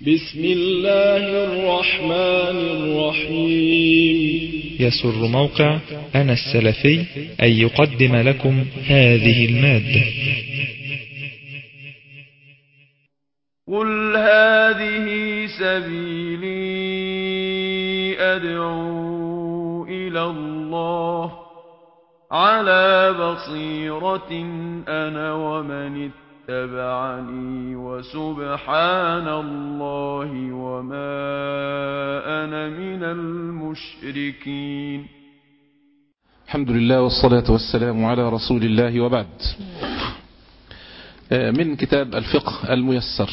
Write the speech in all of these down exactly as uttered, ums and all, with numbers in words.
بسم الله الرحمن الرحيم. يسر موقع أنا السلفي أن يقدم لكم هذه المادة. قل هذه سبيلي أدعو إلى الله على بصيرة أنا ومن اتبعني وسبحان الله وما أنا من المشركين. الحمد لله والصلاة والسلام على رسول الله وبعد. من كتاب الفقه الميسر،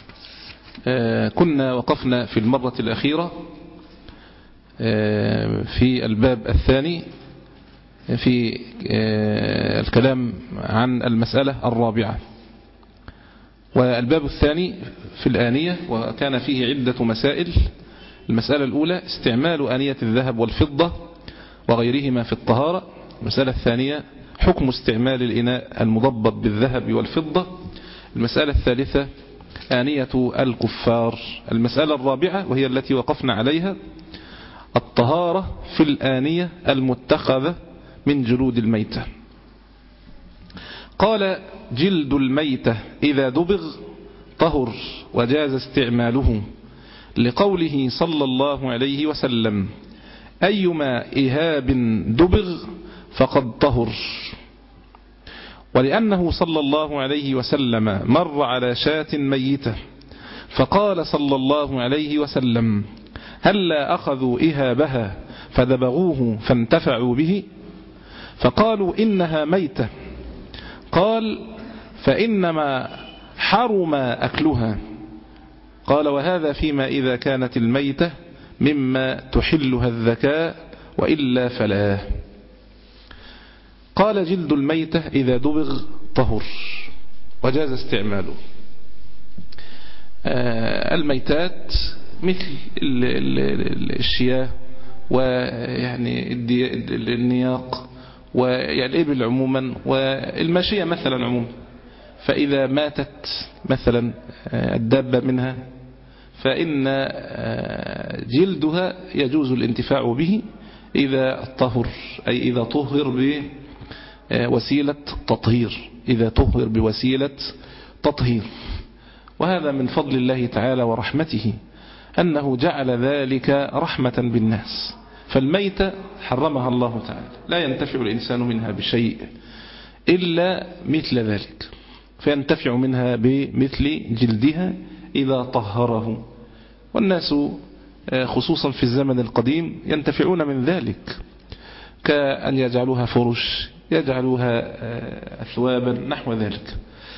كنا وقفنا في المرة الأخيرة في الباب الثاني في الكلام عن المسألة الرابعة، والباب الثاني في الآنية وكان فيه عدة مسائل. المسألة الأولى استعمال آنية الذهب والفضة وغيرهما في الطهارة. المسألة الثانية حكم استعمال الإناء المضبط بالذهب والفضة. المسألة الثالثة آنية الكفار. المسألة الرابعة وهي التي وقفنا عليها الطهارة في الآنية المتخذة من جلود الميتة. قال: جلد الميتة إذا دبغ طهر وجاز استعماله، لقوله صلى الله عليه وسلم: أيما إهاب دبغ فقد طهر. ولأنه صلى الله عليه وسلم مر على شاة ميتة فقال صلى الله عليه وسلم: هلا أخذوا إهابها فدبغوه فانتفعوا به؟ فقالوا إنها ميتة. قال: فإنما حرم أكلها. قال: وهذا فيما إذا كانت الميتة مما تحلها الذكاء وإلا فلا. قال: جلد الميتة إذا دبغ طهر وجاز استعماله. الميتات مثل الشياه ويعني النياق ويعني الإبل عموما والماشية مثلا عموما، فإذا ماتت مثلا الدابة منها فإن جلدها يجوز الانتفاع به إذا طهر، أي إذا طهر بوسيلة تطهير، إذا طهر بوسيلة تطهير. وهذا من فضل الله تعالى ورحمته أنه جعل ذلك رحمة بالناس. فالميتة حرمها الله تعالى، لا ينتفع الإنسان منها بشيء إلا مثل ذلك، فينتفع منها بمثل جلدها إذا طهره. والناس خصوصا في الزمن القديم ينتفعون من ذلك، كأن يجعلوها فرش، يجعلوها أثوابا نحو ذلك.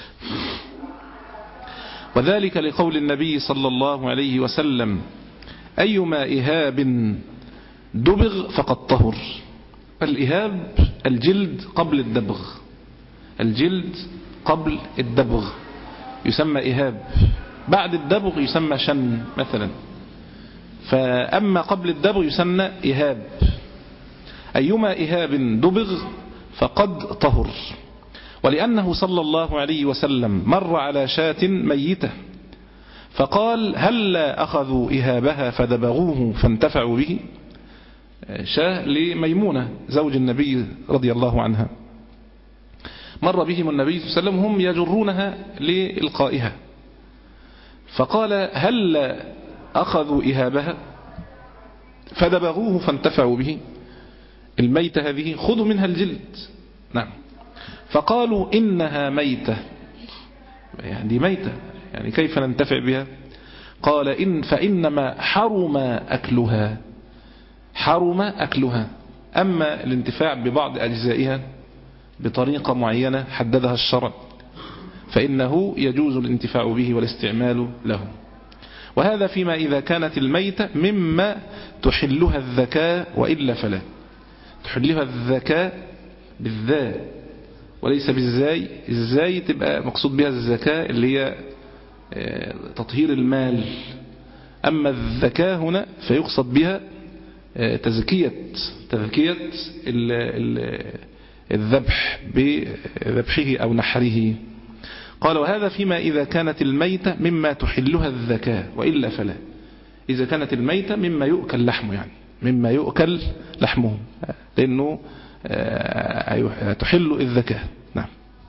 وذلك لقول النبي صلى الله عليه وسلم: أيما إهاب دبغ فقد طهر. الإهاب الجلد قبل الدبغ، الجلد قبل الدبغ يسمى إهاب، بعد الدبغ يسمى شن مثلا، فأما قبل الدبغ يسمى إهاب. أيما إهاب دبغ فقد طهر. ولأنه صلى الله عليه وسلم مر على شاة ميتة فقال: هلا أخذوا إهابها فدبغوه فانتفعوا به. شاة لميمونة زوج النبي رضي الله عنها، مر بهم النبي صلى الله عليه وسلم هم يجرونها لإلقائها، فقال: هلا أخذوا إهابها فدبغوه فانتفعوا به. الميتة هذه خذوا منها الجلد. نعم. فقالوا إنها ميتة، يعني ميتة، يعني كيف ننتفع بها؟ قال: إن فإنما حرم أكلها، حرم أكلها. أما الانتفاع ببعض أجزائها بطريقة معينة حددها الشرع فإنه يجوز الانتفاع به والاستعمال له. وهذا فيما إذا كانت الميتة مما تحلها الذكاء وإلا فلا. تحلها الذكاء بالذاء وليس بالزاي. الزاي تبقى مقصود بها الزكاة اللي هي تطهير المال، أما الذكاء هنا فيقصد بها تزكية تزكية الذبح بذبحه أو نحره. قال وهذا فيما إذا كانت الميتة مما تحلها الذكاء، وإلا فلا. إذا كانت الميتة مما يؤكل لحمه، يعني مما يؤكل لحمه، لأنه تحل الذكاء. نعم.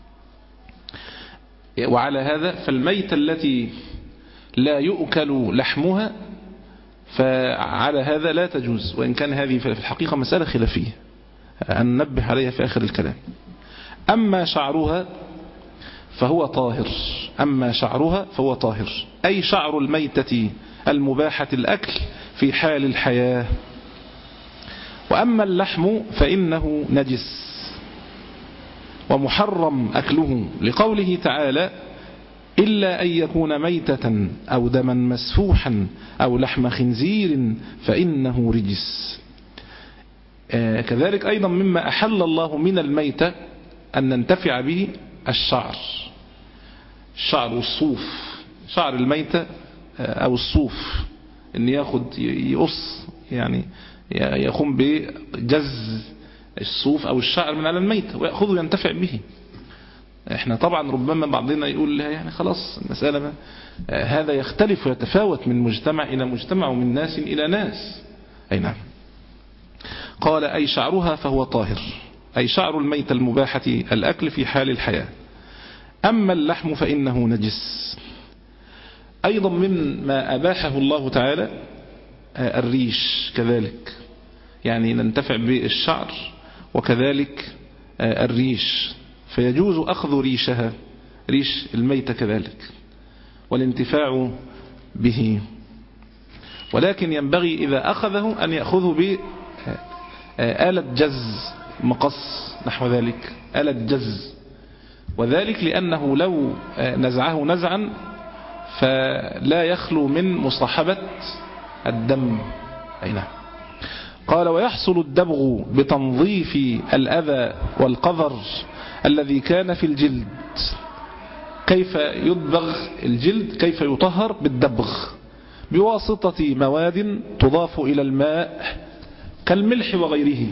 وعلى هذا فالميتة التي لا يؤكل لحمها فعلى هذا لا تجوز، وإن كان هذه في الحقيقة مسألة خلافية أن ننبه عليها في آخر الكلام. أما شعرها فهو طاهر، أما شعرها فهو طاهر، أي شعر الميتة المباحة الأكل في حال الحياة. وأما اللحم فإنه نجس ومحرم أكله، لقوله تعالى إلا أن يكون ميتة أو دما مسفوحا أو لحم خنزير فإنه رجس. آه كذلك أيضا مما أحل الله من الميتة أن ننتفع به الشعر، الشعر والصوف، شعر الميتة آه أو الصوف، أن يأخذ يقص، يعني يقوم بجز الصوف أو الشعر من على الميتة ويأخذه ينتفع به. احنا طبعا ربما بعضنا يقول لها يعني خلاص المسألة ما هذا يختلف ويتفاوت من مجتمع إلى مجتمع ومن ناس إلى ناس. أي نعم. قال أي شعرها فهو طاهر، أي شعر الميت المباحة الأكل في حال الحياة. أما اللحم فإنه نجس. أيضا مما أباحه الله تعالى الريش كذلك، يعني ننتفع بالشعر وكذلك الريش، فيجوز أخذ ريشها، ريش الميتة كذلك، والانتفاع به. ولكن ينبغي إذا أخذه أن يأخذه بآلة جز، مقص نحو ذلك، آلة جز، وذلك لأنه لو نزعه نزعا فلا يخلو من مصاحبة الدم. أي نعم. قال ويحصل الدبغ بتنظيف الأذى والقذر الذي كان في الجلد. كيف يدبغ الجلد؟ كيف يطهر؟ بالدبغ بواسطة مواد تضاف إلى الماء كالملح وغيره،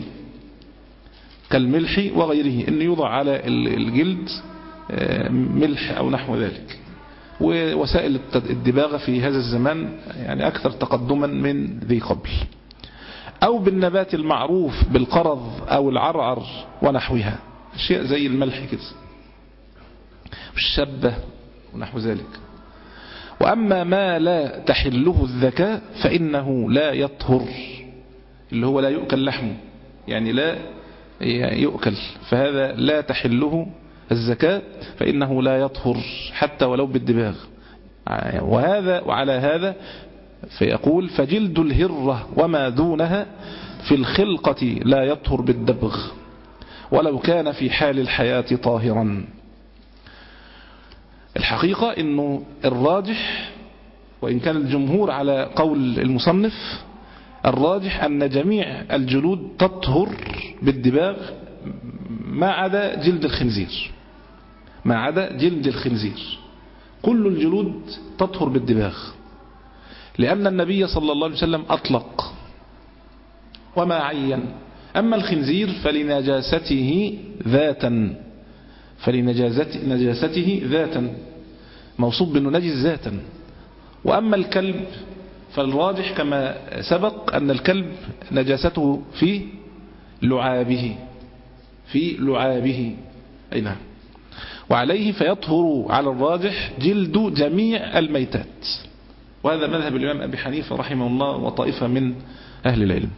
كالملح وغيره، إن يوضع على الجلد ملح أو نحو ذلك. ووسائل الدباغة في هذا الزمان يعني أكثر تقدما من ذي قبل. أو بالنبات المعروف بالقرض أو العرعر ونحوها، أشياء زي الملح كده والشبة ونحو ذلك. وأما ما لا تحله الذكاء فإنه لا يطهر، اللي هو لا يؤكل لحمه، يعني لا يؤكل، فهذا لا تحله الزكاة فإنه لا يطهر حتى ولو بالدباغ. وهذا وعلى هذا فيقول فجلد الهرة وما دونها في الخلقة لا يطهر بالدبغ ولو كان في حال الحياة طاهرا. الحقيقة انه الراجح، وإن كان الجمهور على قول المصنف، الراجح أن جميع الجلود تطهر بالدباغ ما عدا جلد الخنزير، ما عدا جلد الخنزير، كل الجلود تطهر بالدباغ، لأن النبي صلى الله عليه وسلم أطلق وما عين. أما الخنزير فلنجاسته ذاتا، فلنجاسته ذاتا موصوب بأنه نجس ذاتا. وأما الكلب فالراجح كما سبق أن الكلب نجاسته في لعابه، في لعابه. أي نعم. وعليه فيطهر على الراجح جلد جميع الميتات، وهذا مذهب الإمام أبي حنيفة رحمه الله وطائفة من أهل العلم.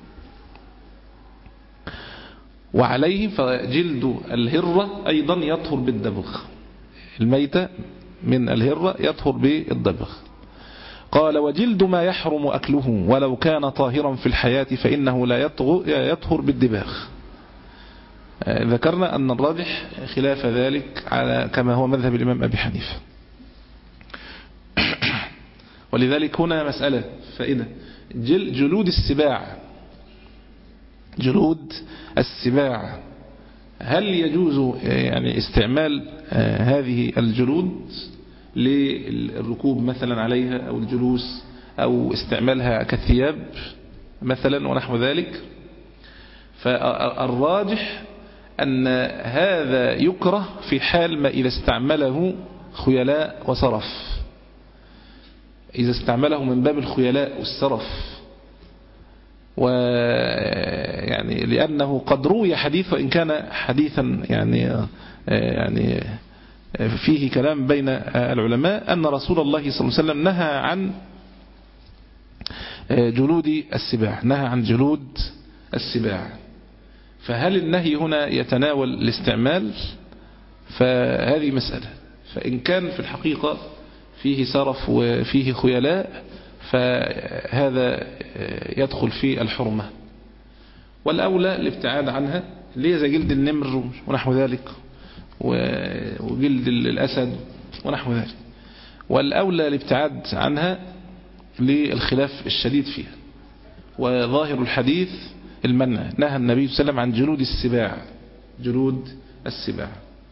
وعليه فجلد الهرة أيضا يطهر بالدبغ، الميتة من الهرة يطهر بالدبغ. قال وجلد ما يحرم أكله ولو كان طاهرا في الحياة فإنه لا يطهر بالدباغ. ذكرنا أن الراجح خلاف ذلك على كما هو مذهب الإمام أبي حنيفة. ولذلك هنا مسألة فائدة، جل جلود السباع، جلود السباع هل يجوز يعني استعمال هذه الجلود للركوب مثلا عليها أو الجلوس أو استعمالها كثياب مثلا ونحو ذلك؟ فالراجح أن هذا يكره في حال ما إذا استعمله خيلاء وسرف، إذا استعمله من باب الخيلاء والسرف، ويعني لأنه قد روي حديث وإن كان حديثا يعني يعني فيه كلام بين العلماء أن رسول الله صلى الله عليه وسلم نهى عن جلود السباع، نهى عن جلود السباع. فهل النهي هنا يتناول الاستعمال؟ فهذه مسألة. فإن كان في الحقيقة فيه سرف وفيه خيلاء فهذا يدخل في الحرمة، والأولى الابتعاد عنها، اللي هي زي جلد النمر ونحو ذلك وجلد الأسد ونحو ذلك، والأولى الابتعاد عنها للخلاف الشديد فيها. وظاهر الحديث المنع، نهى النبي صلى الله عليه وسلم عن جلود السباع، جلود السباع.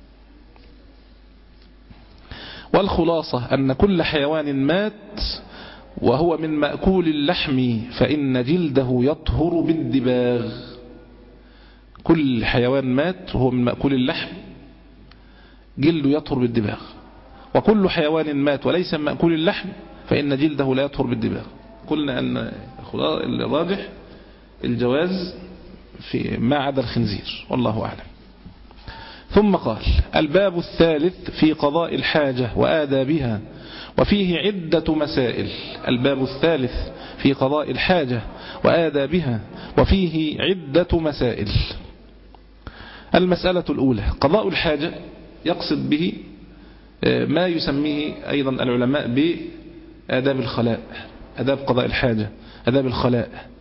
والخلاصة أن كل حيوان مات وهو من مأكول اللحم فإن جلده يطهر بالدباغ. كل حيوان مات وهو من مأكول اللحم جلده يطهر بالدباغ، وكل حيوان مات وليس من مأكول اللحم فإن جلده لا يطهر بالدباغ. قلنا أن الراجح الجواز في ما عدا الخنزير، والله أعلم. ثم قال: الباب الثالث في قضاء الحاجة وآدابها وفيه عدة مسائل. الباب الثالث في قضاء الحاجة وآدابها وفيه عدة مسائل. المسألة الأولى: قضاء الحاجة يقصد به ما يسميه أيضا العلماء بآداب الخلاء، آداب قضاء الحاجة، آداب الخلاء.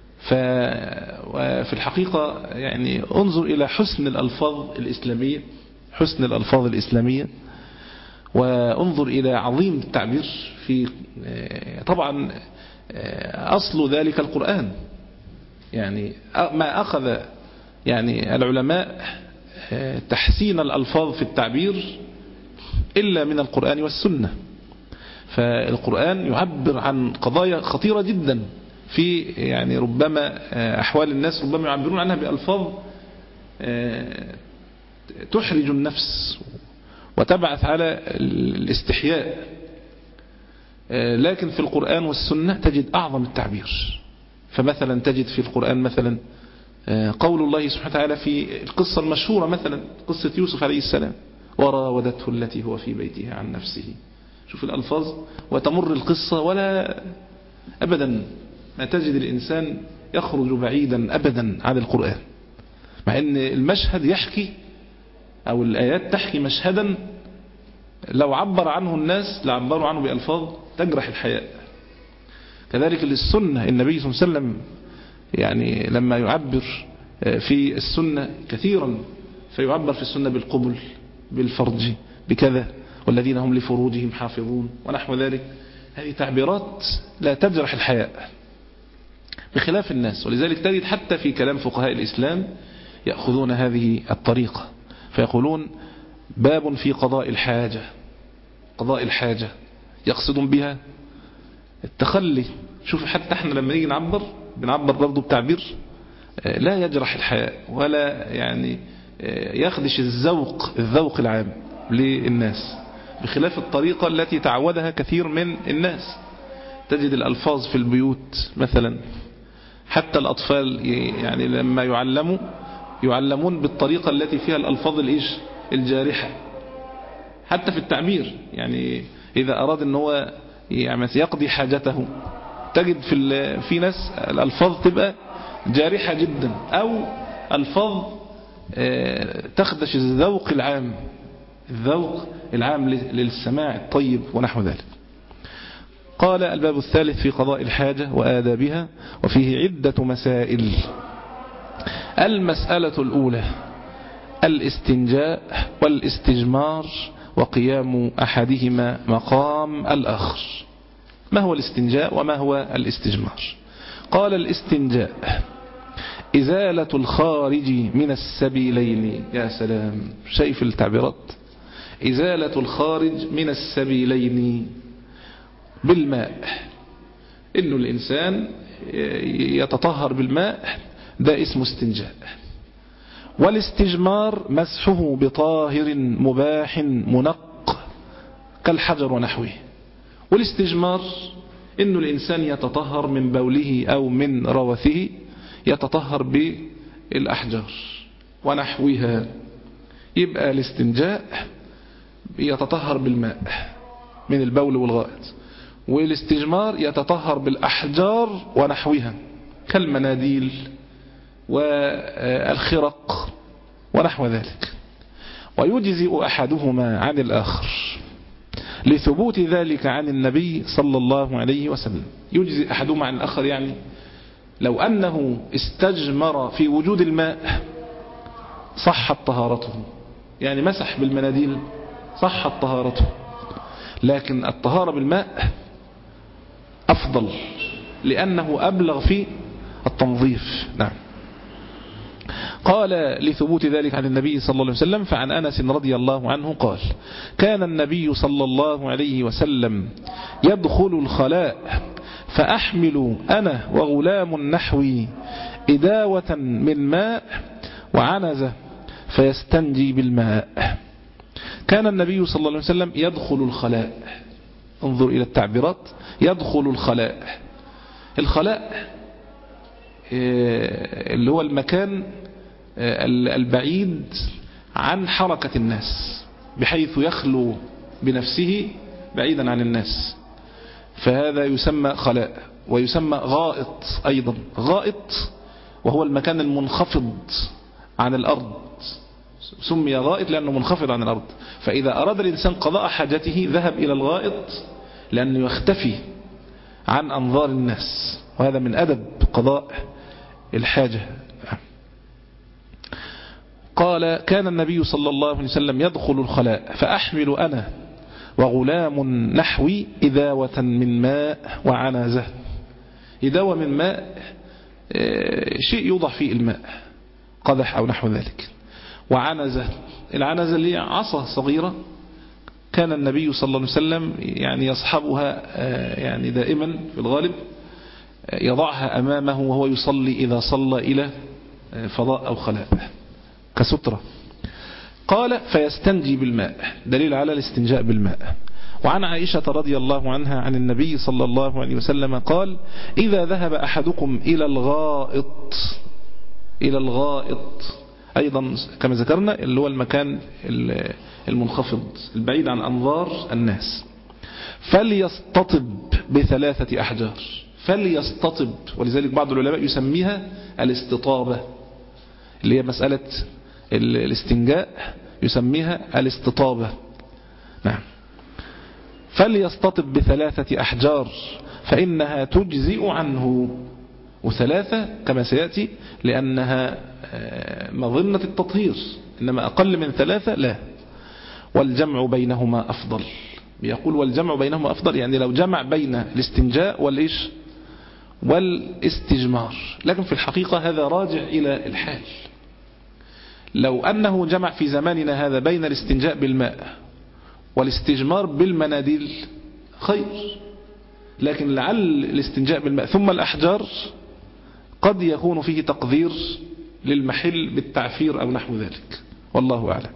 ففي الحقيقة يعني انظر إلى حسن الألفاظ الإسلامية، حسن الألفاظ الإسلامية، وانظر إلى عظيم التعبير في طبعا أصل ذلك القرآن. يعني ما أخذ يعني العلماء تحسين الألفاظ في التعبير إلا من القرآن والسنة. فالقرآن يعبر عن قضايا خطيرة جدا في يعني ربما أحوال الناس ربما يعبرون عنها بألفاظ تحرج النفس وتبعث على الاستحياء، لكن في القرآن والسنة تجد أعظم التعبير. فمثلا تجد في القرآن مثلا قول الله سبحانه وتعالى في القصة المشهورة مثلا قصة يوسف عليه السلام: وراودته التي هو في بيتها عن نفسه. شوف الألفاظ، وتمر القصة ولا أبدا ما تجد الإنسان يخرج بعيدا أبدا عن القرآن، مع أن المشهد يحكي أو الآيات تحكي مشهدا لو عبر عنه الناس لعبروا عنه بألفاظ تجرح الحياء. كذلك للسنة، النبي صلى الله عليه وسلم يعني لما يعبر في السنة كثيرا فيعبر في السنة بالقبل، بالفرج، بكذا، والذين هم لفروجهم حافظون ونحو ذلك. هذه تعبيرات لا تجرح الحياء بخلاف الناس. ولذلك تجد حتى في كلام فقهاء الإسلام يأخذون هذه الطريقة فيقولون: باب في قضاء الحاجة. قضاء الحاجة يقصدون بها التخلي. شوف حتى احنا لما نيجي نعبر بنعبر برضو بتعبير لا يجرح الحياء ولا يعني يخدش الذوق الذوق العام للناس، بخلاف الطريقة التي تعودها كثير من الناس. تجد الألفاظ في البيوت مثلا، حتى الأطفال يعني لما يعلموا يعلمون بالطريقة التي فيها الألفاظ الإيش الجارحة، حتى في التعبير. يعني إذا أراد أن هو يعني يقضي حاجته تجد في في ناس الألفاظ تبقى جارحة جدا، أو ألفاظ تخدش الذوق العام، الذوق العام للسماع الطيب ونحو ذلك. قال: الباب الثالث في قضاء الحاجة وآدابها وفيه عدة مسائل. المسألة الأولى: الاستنجاء والاستجمار وقيام أحدهما مقام الآخر. ما هو الاستنجاء وما هو الاستجمار؟ قال: الاستنجاء إزالة الخارج من السبيلين. يا سلام، شايف التعبيرات؟ إزالة الخارج من السبيلين بالماء، إنه الإنسان يتطهر بالماء، ده اسمه استنجاء. والاستجمار مسحه بطاهر مباح منق كالحجر ونحوه. والاستجمار إنه الإنسان يتطهر من بوله أو من روثه، يتطهر بالأحجار ونحوها. يبقى الاستنجاء يتطهر بالماء من البول والغائط، والاستجمار يتطهر بالأحجار ونحوها كالمناديل والخرق ونحو ذلك. ويجزئ أحدهما عن الآخر لثبوت ذلك عن النبي صلى الله عليه وسلم. يجزئ أحدهما عن الآخر يعني لو أنه استجمر في وجود الماء صحت طهارته، يعني مسح بالمناديل صحت طهارته، لكن الطهارة بالماء أفضل لأنه أبلغ في التنظيف. نعم. قال لثبوت ذلك عن النبي صلى الله عليه وسلم. فعن أنس رضي الله عنه قال: كان النبي صلى الله عليه وسلم يدخل الخلاء فأحمل أنا وغلام نحوي إداوة من ماء وعنزة فيستنجي بالماء. كان النبي صلى الله عليه وسلم يدخل الخلاء. انظر إلى التعبيرات. يدخل الخلاء. الخلاء اللي هو المكان البعيد عن حركة الناس بحيث يخلو بنفسه بعيدا عن الناس، فهذا يسمى خلاء. ويسمى غائط أيضا. غائط وهو المكان المنخفض عن الأرض، سمي غائط لأنه منخفض عن الأرض. فإذا أراد الإنسان قضاء حاجته ذهب إلى الغائط لأنه يختفي عن أنظار الناس، وهذا من أدب قضاء الحاجة. قال: كان النبي صلى الله عليه وسلم يدخل الخلاء فأحمل أنا وغلام نحوي إداوة من ماء وعنزة. إداوة من ماء شيء يوضع فيه الماء، قدح أو نحو ذلك. وعنزة، العنزة اللي عصا صغيرة كان النبي صلى الله عليه وسلم يعني يصحبها يعني دائما في الغالب، يضعها أمامه وهو يصلي إذا صلى إلى فضاء أو خلاء كسترة. قال: فيستنجي بالماء، دليل على الاستنجاء بالماء. وعن عائشة رضي الله عنها عن النبي صلى الله عليه وسلم قال: إذا ذهب أحدكم إلى الغائط، إلى الغائط أيضا كما ذكرنا اللي هو المكان المنخفض البعيد عن أنظار الناس، فليستطب بثلاثة أحجار. فليستطب، ولذلك بعض العلماء يسميها الاستطابة، اللي هي مسألة الاستنجاء يسميها الاستطابة. نعم. فليستطب بثلاثة أحجار فإنها تجزئ عنه. وثلاثة كما سيأتي لأنها مظنة التطهير، إنما أقل من ثلاثة لا. والجمع بينهما أفضل. بيقول والجمع بينهما أفضل، يعني لو جمع بين الاستنجاء والإيش والاستجمار، لكن في الحقيقة هذا راجع إلى الحال. لو أنه جمع في زماننا هذا بين الاستنجاء بالماء والاستجمار بالمناديل خير، لكن لعل الاستنجاء بالماء ثم الأحجار قد يكون فيه تقدير للمحل بالتعفير أو نحو ذلك، والله أعلم.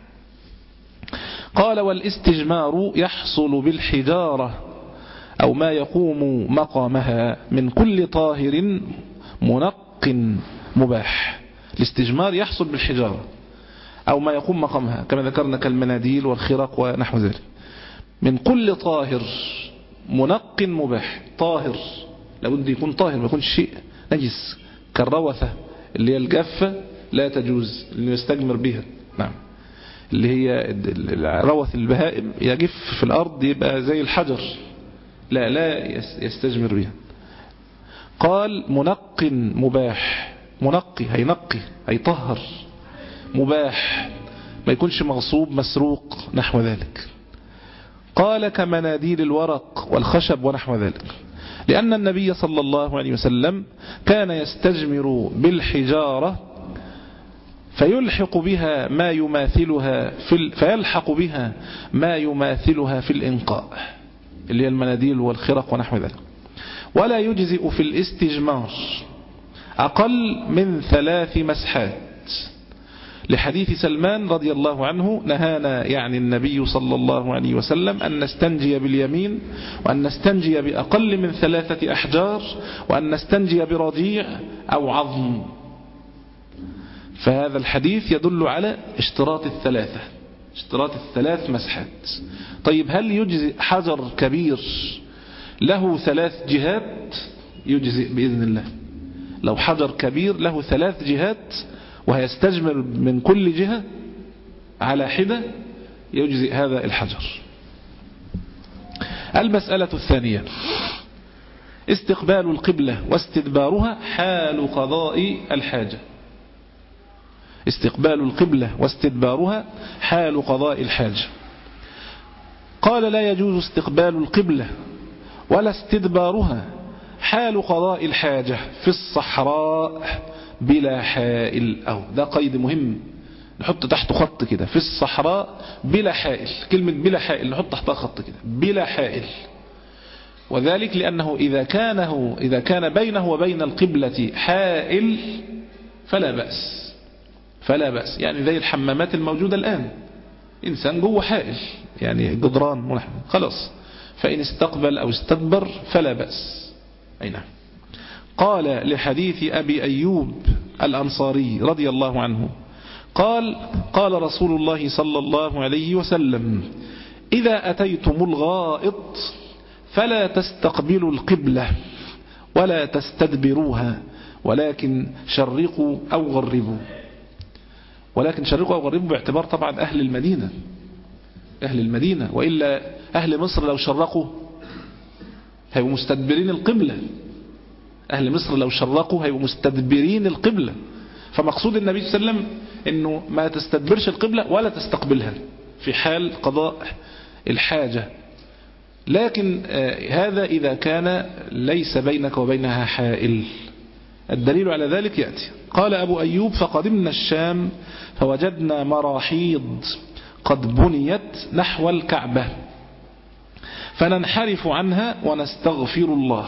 قال: والاستجمار يحصل بالحجارة أو ما يقوم مقامها من كل طاهر منق مباح. الاستجمار يحصل بالحجارة أو ما يقوم مقامها كما ذكرنا كالمناديل والخرق ونحو ذلك، من كل طاهر منق مباح. طاهر لابد يكون طاهر، ما يكونش شيء نجس كالروثة اللي هي الجافة لا تجوز اللي يستجمر بها. نعم. اللي هي روث البهائم يجف في الأرض يبقى زي الحجر، لا لا يستجمر بها. قال: منق مباح. منقي هينقي هيطهر، مباح ما يكونش مغصوب مسروق نحو ذلك. قال: كمناديل الورق والخشب ونحو ذلك، لأن النبي صلى الله عليه وسلم كان يستجمر بالحجارة فيلحق بها ما يماثلها في ال... فيلحق بها ما يماثلها في الإنقاء اللي هي المناديل والخرق ونحو ذلك. ولا يجزئ في الاستجمار أقل من ثلاث مسحات، لحديث سلمان رضي الله عنه نهانا يعني النبي صلى الله عليه وسلم أن نستنجي باليمين، وأن نستنجي بأقل من ثلاثة أحجار، وأن نستنجي برضيع أو عظم. فهذا الحديث يدل على اشتراط الثلاثة، اشتراط الثلاث مسحات. طيب هل يجزئ حجر كبير له ثلاث جهات؟ يجزئ بإذن الله. لو حجر كبير له ثلاث جهات وهيستجمر من كل جهة على حدة يجزئ هذا الحجر. المسألة الثانية استقبال القبلة واستدبارها حال قضاء الحاجة. استقبال القبلة واستدبارها حال قضاء الحاجة. قال لا يجوز استقبال القبلة ولا استدبارها حال قضاء الحاجة في الصحراء بلا حائل. أو ده قيد مهم نحط تحته خط كده، في الصحراء بلا حائل. كلمة بلا حائل نحط تحتها خط كده، بلا حائل. وذلك لأنه إذا كانه إذا كان بينه وبين القبلة حائل فلا بأس، فلا بأس. يعني زي الحمامات الموجودة الآن، إنسان جوه حائل يعني جدران ملحم، خلاص. فإن استقبل أو استدبر فلا بأس. أي نعم. قال لحديث أبي أيوب الأنصاري رضي الله عنه قال قال رسول الله صلى الله عليه وسلم إذا أتيتم الغائط فلا تستقبلوا القبلة ولا تستدبروها ولكن شرقوا أو غربوا. ولكن شرقوا أو غربوا باعتبار طبعا أهل المدينة، أهل المدينة. وإلا أهل مصر لو شرقوا هيبقوا مستدبرين القبلة، أهل مصر لو شرقوا هيبقوا مستدبرين القبلة. فمقصود النبي صلى الله عليه وسلم أنه ما تستدبرش القبلة ولا تستقبلها في حال قضاء الحاجة. لكن هذا إذا كان ليس بينك وبينها حائل. الدليل على ذلك يأتي. قال أبو أيوب فقدمنا الشام فوجدنا مراحيض قد بنيت نحو الكعبة فننحرف عنها ونستغفر الله.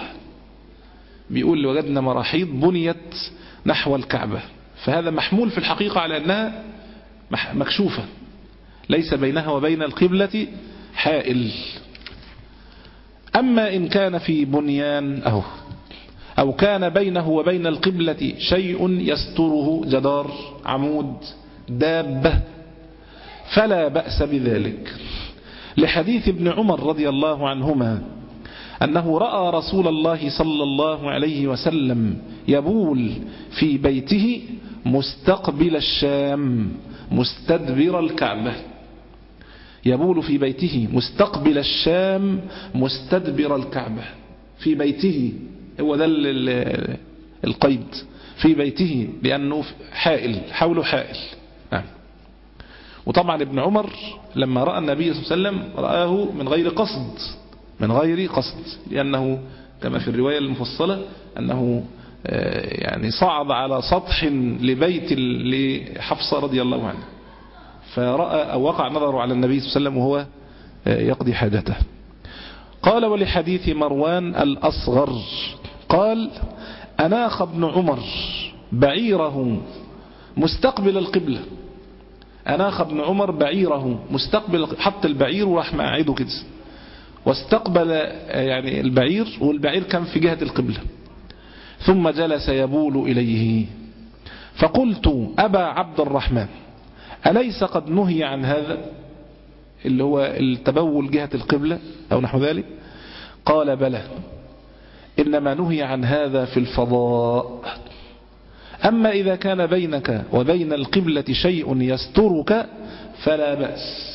بيقول وجدنا مراحيض بنيت نحو الكعبة، فهذا محمول في الحقيقة على أنها مكشوفة ليس بينها وبين القبلة حائل. أما إن كان في بنيان أو أو كان بينه وبين القبلة شيء يستره، جدار، عمود، دابة، فلا بأس بذلك. لحديث ابن عمر رضي الله عنهما أنه رأى رسول الله صلى الله عليه وسلم يبول في بيته مستقبل الشام مستدبر الكعبة. يبول في بيته مستقبل الشام مستدبر الكعبة. في بيته، هو ده القيد، في بيته، لأنه حائل، حوله حائل. نعم. وطبعا ابن عمر لما رأى النبي صلى الله عليه وسلم رآه من غير قصد، من غير قصد، لأنه كما في الرواية المفصلة أنه يعني صعد على سطح لبيت لحفصة رضي الله عنها، فرأى أو وقع نظره على النبي صلى الله عليه وسلم وهو يقضي حاجته. قال ولحديث مروان الأصغر قال أناخ ابن عمر بعيره مستقبل القبلة. أناخ ابن عمر بعيره مستقبل، حط البعير وراح مقعده كده واستقبل يعني البعير، والبعير كان في جهة القبلة، ثم جلس يبول إليه. فقلت أبا عبد الرحمن أليس قد نهي عن هذا اللي هو التبول جهة القبلة أو نحو ذلك؟ قال بلى، إنما نهي عن هذا في الفضاء، أما إذا كان بينك وبين القبلة شيء يسترك فلا بأس.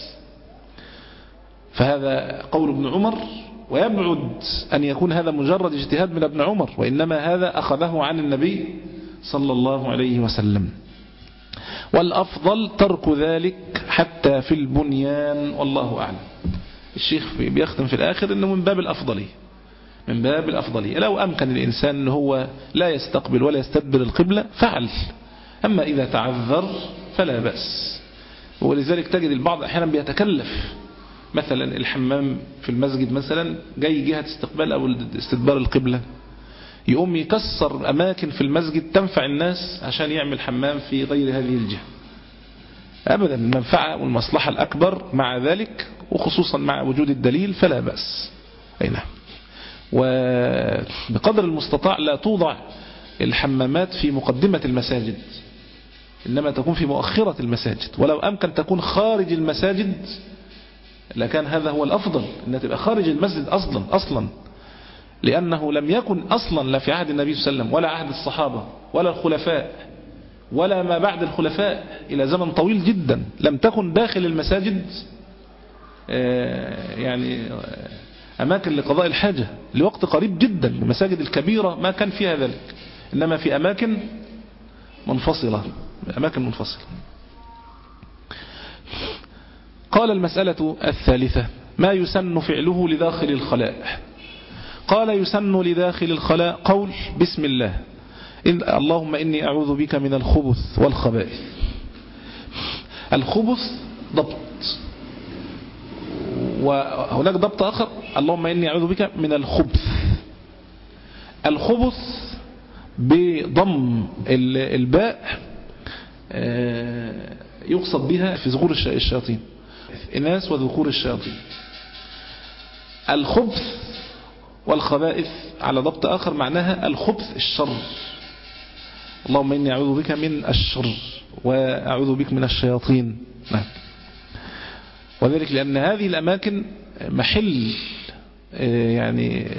فهذا قول ابن عمر، ويبعد أن يكون هذا مجرد اجتهاد من ابن عمر، وإنما هذا أخذه عن النبي صلى الله عليه وسلم. والأفضل ترك ذلك حتى في البنيان، والله أعلم. الشيخ بيختم في الآخر أنه من باب الأفضلية، من باب الأفضلية. لو أمكن الإنسان أنه هو لا يستقبل ولا يستدبر القبلة فعل، أما إذا تعذر فلا بأس. ولذلك تجد البعض أحيانا بيتكلف، مثلا الحمام في المسجد مثلا جاي جهة استقبال أو استدبار القبلة، يقوم يكسر أماكن في المسجد تنفع الناس عشان يعمل حمام في غير هذه الجهة. أبدا، المنفعة والمصلحة الأكبر مع ذلك، وخصوصا مع وجود الدليل فلا بأس. أي نعم. وبقدر المستطاع لا توضع الحمامات في مقدمة المساجد، إنما تكون في مؤخرة المساجد، ولو أمكن تكون خارج المساجد لكان هذا هو الأفضل، أنها تبقى خارج المسجد أصلا أصلا لأنه لم يكن أصلا لا في عهد النبي صلى الله عليه وسلم ولا عهد الصحابة ولا الخلفاء ولا ما بعد الخلفاء إلى زمن طويل جدا لم تكن داخل المساجد يعني أماكن لقضاء الحاجة لوقت قريب جدا. المساجد الكبيرة ما كان فيها ذلك، إنما في أماكن منفصلة أماكن منفصلة. قال المسألة الثالثة: ما يسن فعله لداخل الخلاء؟ قال: يسن لداخل الخلاء قول بسم الله إن اللهم إني أعوذ بك من الخبث والخبائث. الخبث ضبط، وهناك ضبط آخر: اللهم إني أعوذ بك من الخبث. الخبث بضم الباء يقصد بها في ذكور الشياطين، إناث وذكور الشياطين. الخبث والخبائث على ضبط آخر معناها الخبث الشر. اللهم إني أعوذ بك من الشر وأعوذ بك من الشياطين. نعم. وذلك لأن هذه الأماكن محل يعني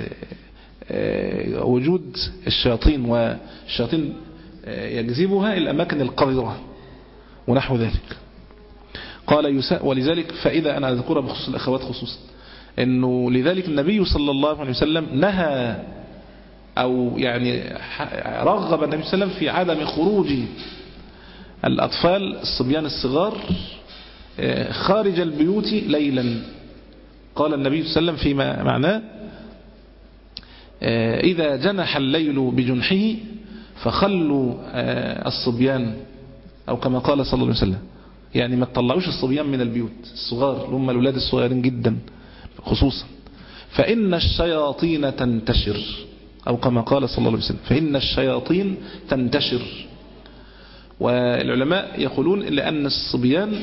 وجود الشياطين، والشياطين يجذبها إلى الأماكن القذرة ونحو ذلك. قال يساء، ولذلك فإذا أنا أذكرها بخصوص الأخوات خصوصا، أنه لذلك النبي صلى الله عليه وسلم نهى أو يعني رغب النبي صلى الله عليه وسلم في عدم خروج الأطفال الصبيان الصغار خارج البيوت ليلا. قال النبي صلى الله عليه وسلم فيما معناه: إذا جنح الليل بجنحه فخلوا الصبيان، أو كما قال صلى الله عليه وسلم، يعني ما تطلعوش الصبيان من البيوت الصغار اللي هم الأولاد الصغيرين جدا خصوصا، فإن الشياطين تنتشر، أو كما قال صلى الله عليه وسلم فإن الشياطين تنتشر. والعلماء يقولون لأن الصبيان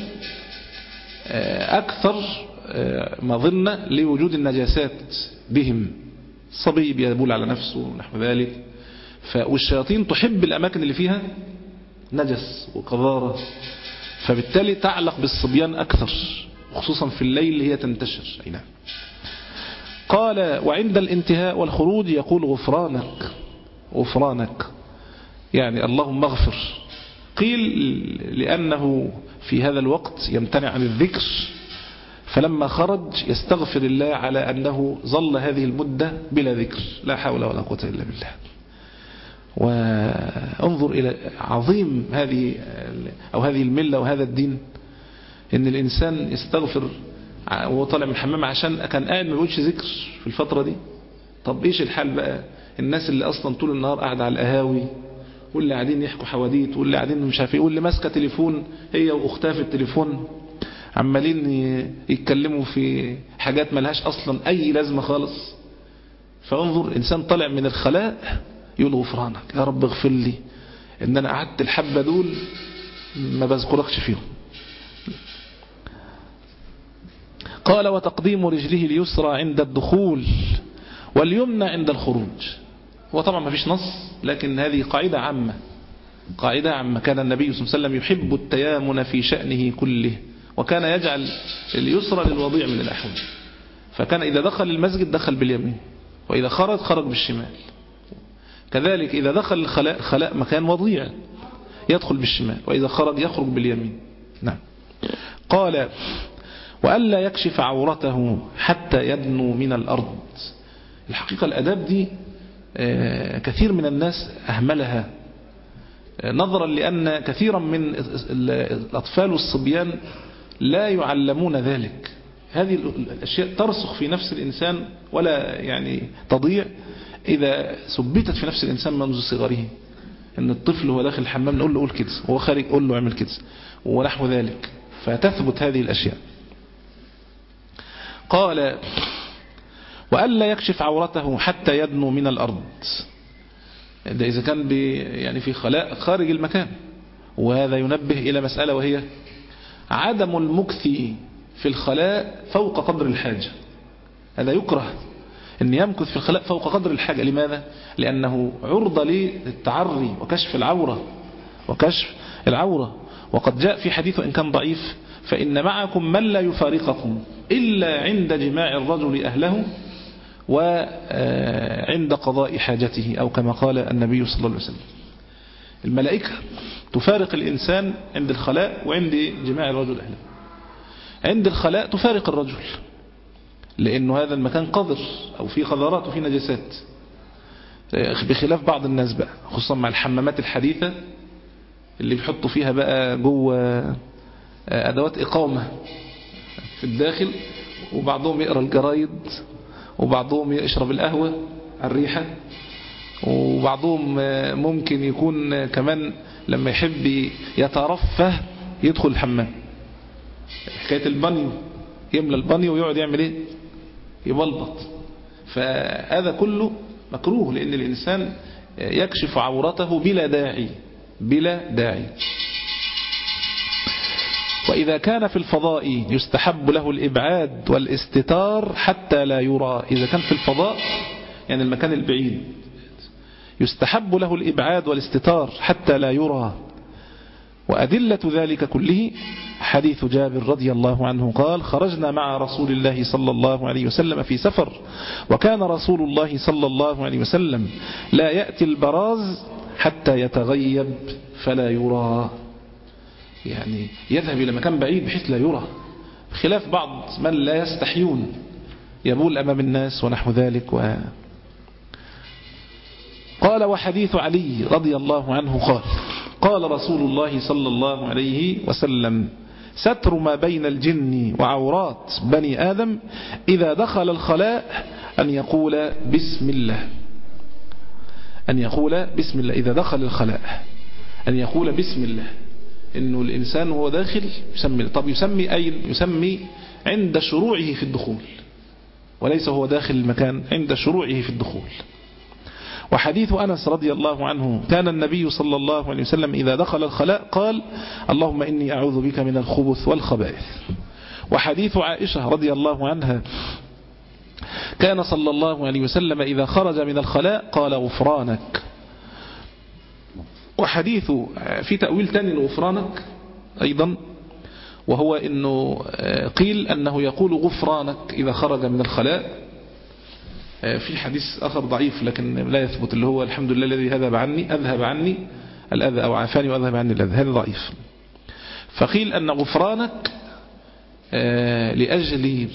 أكثر مظنة لوجود النجاسات بهم، الصبي بيبول على نفسه ونحو ذلك، والشياطين تحب الأماكن اللي فيها نجس وقذارة، فبالتالي تعلق بالصبيان أكثر، خصوصا في الليل هي تنتشر. أي نعم. قال: وعند الانتهاء والخروج يقول غفرانك غفرانك، يعني اللهم اغفر. قيل لأنه في هذا الوقت يمتنع عن الذكر، فلما خرج يستغفر الله على أنه ظل هذه المدة بلا ذكر، لا حول ولا قوة إلا بالله. وانظر إلى عظيم هذه أو هذه الملة وهذا الدين، إن الإنسان يستغفر وهو طالع من الحمام عشان كان قاعد ما بيقولش ذكر في الفترة دي. طب إيش الحال بقى الناس اللي أصلا طول النهار قاعدة على القهاوي، واللي قاعدين يحكوا حواديت، واللي قاعدين مش عارف ايه، واللي ماسكه تليفون هي واختها في التليفون عمالين يتكلموا في حاجات ملهاش أصلا أي لازمة خالص. فانظر إنسان طالع من الخلاء يقول غفرانك يا رب اغفر لي إن أنا قعدت الحبة دول ما بذكركش فيهم. قال: وتقديم رجله اليسرى عند الدخول واليمنى عند الخروج. وطبعا ما فيش نص، لكن هذه قاعدة عامة قاعدة عامة كان النبي صلى الله عليه وسلم يحب التيامن في شأنه كله، وكان يجعل اليسرى للوضيع من الأحوال، فكان إذا دخل المسجد دخل باليمين، وإذا خرج خرج بالشمال. كذلك إذا دخل الخلاء خلاء مكان وضيع يدخل بالشمال، وإذا خرج يخرج باليمين. نعم. قال: وألا يكشف عورته حتى يدنو من الأرض. الحقيقة الأداب دي كثير من الناس أهملها، نظرا لأن كثيرا من الأطفال والصبيان لا يعلمون ذلك. هذه الأشياء ترسخ في نفس الإنسان ولا يعني تضيع إذا ثبتت في نفس الإنسان منذ صغره. إن الطفل هو داخل الحمام نقول له قول كده، وهو خارج قول له اعمل كده ونحو ذلك، فتثبت هذه الأشياء. قال: وألا يكشف عورته حتى يدنو من الأرض. ده إذا كان يعني في خلاء خارج المكان. وهذا ينبه إلى مسألة، وهي عدم المكث في الخلاء فوق قدر الحاجة. هذا يكره أن يمكث في الخلاء فوق قدر الحاجة. لماذا؟ لأنه عرضة للتعري وكشف العورة وكشف العورة. وقد جاء في حديث إن كان ضعيف: فإن معكم من لا يفارقكم إلا عند جماع الرجل أهله وعند قضاء حاجته، أو كما قال النبي صلى الله عليه وسلم. الملائكة تفارق الإنسان عند الخلاء وعند جماع الرجل أهله. عند الخلاء تفارق الرجل لأنه هذا المكان قذر أو فيه قذرات وفيه نجاسات، بخلاف بعض الناس بقى، خصوصا مع الحمامات الحديثة اللي بيحطوا فيها بقى جوه أدوات إقامة في الداخل، وبعضهم يقرأ الجرايد، وبعضهم يشرب القهوة على الريحة، وبعضهم ممكن يكون كمان لما يحب يترفه يدخل الحمام. حكاية البانيو، يملى البانيو ويقعد يعمل ايه؟ يبلبط. فهذا كله مكروه، لأن الإنسان يكشف عورته بلا داعي بلا داعي. وإذا كان في الفضاء يستحب له الإبعاد والاستتار حتى لا يرى. إذا كان في الفضاء يعني المكان البعيد يستحب له الإبعاد والاستتار حتى لا يرى. وأدلة ذلك كله حديث جابر رضي الله عنه قال: خرجنا مع رسول الله صلى الله عليه وسلم في سفر، وكان رسول الله صلى الله عليه وسلم لا يأتي البراز حتى يتغيب فلا يرى، يعني يذهب إلى مكان بعيد بحيث لا يرى، خلاف بعض من لا يستحيون يبول أمام الناس ونحو ذلك. و... قال: وحديث علي رضي الله عنه قال: قال رسول الله صلى الله عليه وسلم: ستر ما بين الجن وعورات بني آدم إذا دخل الخلاء أن يقول بسم الله. أن يقول بسم الله إذا دخل الخلاء، أن يقول بسم الله. إنه الإنسان وهو داخل يسمي. طب يسمي أين؟ يسمي عند شروعه في الدخول، وليس هو داخل المكان، عند شروعه في الدخول. وحديث أنس رضي الله عنه: كان النبي صلى الله عليه وسلم إذا دخل الخلاء قال: اللهم إني أعوذ بك من الخبث والخبائث. وحديث عائشة رضي الله عنها: كان صلى الله عليه وسلم إذا خرج من الخلاء قال: غفرانك. وحديث في تأويل تاني لغفرانك أيضا، وهو إنه قيل أنه يقول غفرانك إذا خرج من الخلاء. في حديث آخر ضعيف لكن لا يثبت، اللي هو الحمد لله الذي أذهب عني أذهب عني الأذى أو عافاني وأذهب عني الأذى، هذا ضعيف. فقيل أن غفرانك لأجل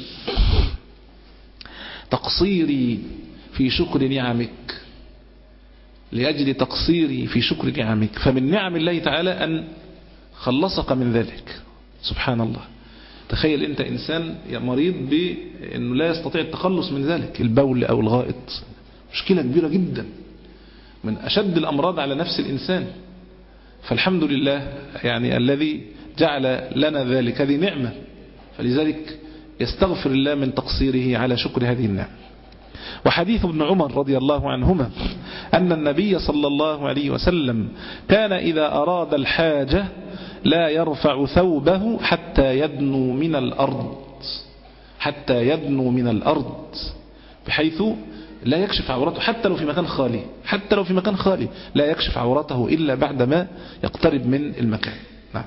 تقصيري في شكر نعمك، لأجل تقصيري في شكر نعمك. فمن نعم الله تعالى أن خلصك من ذلك. سبحان الله. تخيل أنت إنسان مريض بأنه لا يستطيع التخلص من ذلك، البول أو الغائط، مشكلة كبيرة جدا، من أشد الأمراض على نفس الإنسان. فالحمد لله يعني الذي جعل لنا ذلك، هذه نعمة، فلذلك يستغفر الله من تقصيره على شكر هذه النعمة. وحديث ابن عمر رضي الله عنهما أن النبي صلى الله عليه وسلم كان إذا أراد الحاجة لا يرفع ثوبه حتى يدنو من الأرض، حتى يدنو من الأرض، بحيث لا يكشف عورته حتى لو في مكان خالي، حتى لو في مكان خالي لا يكشف عورته إلا بعدما يقترب من المكان. نعم.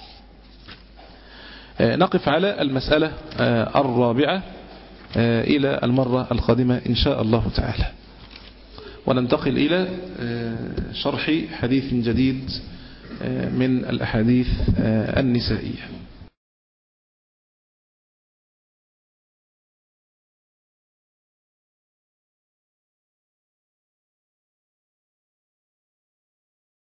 نقف على المسألة الرابعة إلى المرة القادمة إن شاء الله تعالى، وننتقل إلى شرح حديث جديد من الأحاديث النسائية.